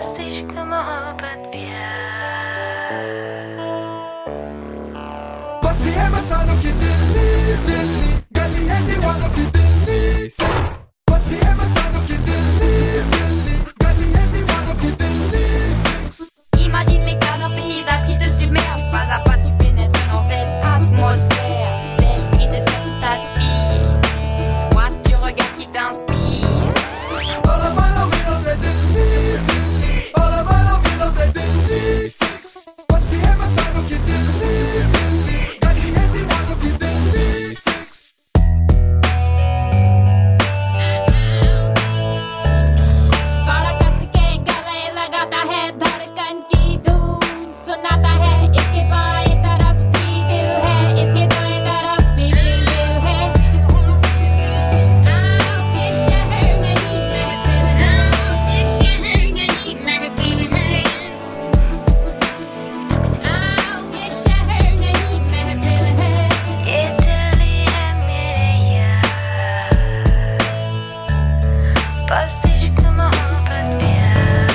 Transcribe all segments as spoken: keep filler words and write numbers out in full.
बस इश्क मोहब्बत प्यार। बस्ती है मस्तानों की दिल्ली दिल्ली, गली है दीवानों की दिल्ली सेक्स। बस्ती है मस्तानों की दिल्ली दिल्ली, गली है दीवानों की Delhi six. Imagine l'éclat d'un paysage qui te submerge. Pas à pas tu pénètres dans cette atmosphère. Tel cri de ce qui t'aspire. Toi tu regardes ce qui t'inspire. All of my love c'est Delhi Delhi, all of my love c'est Delhi six. बस्ती है मस्तानों की दिल्ली दिल्ली, गली है दीवानों की Delhi sex. बाड़ा कस के गले लगाता है धड़कन की धूम सुनाता है। इसके बाएं तरफ भी दिल है, इसके दाएं तरफ भी दिल दिल है। आओ ये शहर नहीं महफिल है, ये शहर नहीं महफिल है। आओ ये शहर नहीं महफिल है। ये दिल्ली है मेरे यार, बस इश्क मोहब्बत प्यार।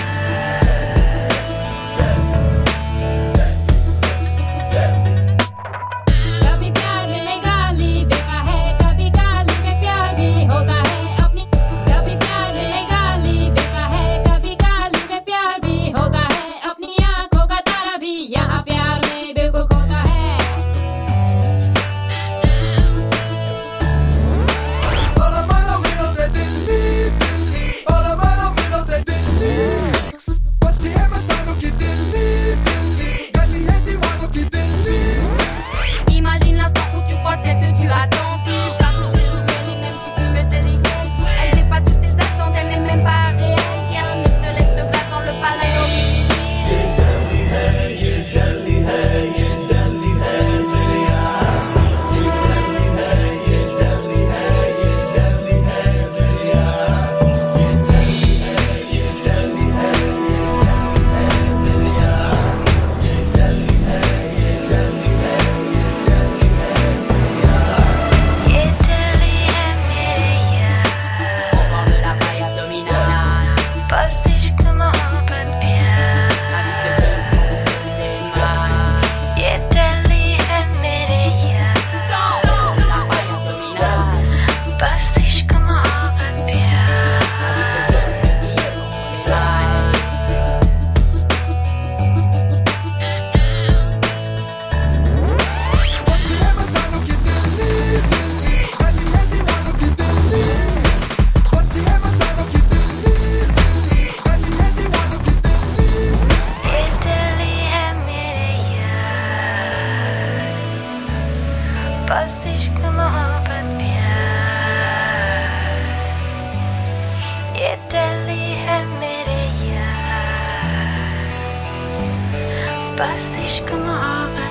कभी प्यार में गाली देता है, कभी गाली में प्यार भी होता है अपनी। कभी प्यार में गाली देता है, कभी गाली में प्यार भी होता है अपनी। आंखों का तारा भी यहाँ प्यार में बिल्कुल खोता है। All of my love c'est Delhi Delhi, all of my love c'est Delhi six. बस्ती है मस्तानों की दिल्ली दिल्ली, गली है दीवानों की Delhi six. Imagine l'instant où tu crois celle que tu attends. Puis partout c'est nouvelle et même tu peux me saisir d'elle. Elle dépasse toutes tes attentes, elle n'est même pas réelle. Rien ne te laisse de glace dans le palais au ये दिल्ली है मेरे यार, au bord de la faille abdominale. बस इश्क मोहब्बत प्यार। La vie se glisse sans cesse mal. ये दिल्ली है मेरे यार, Au bord de la faille abdominale. बस इश्क मोहब्बत प्यार। La vie se glisse sans cesse mal. बस्ती है मस्तानों की दिल्ली दिल्ली, गली है दीवानों की दिल्ली सेक्स। बस्ती है मस्तानों की दिल्ली दिल्ली, गली है दीवानों की दिल्ली सेक्स। ये दिल्ली है मेरे यार, बस इश्क मोहब्बत प्यार। ये दिल्ली है मेरे यार, बस इश्क मोहब्बत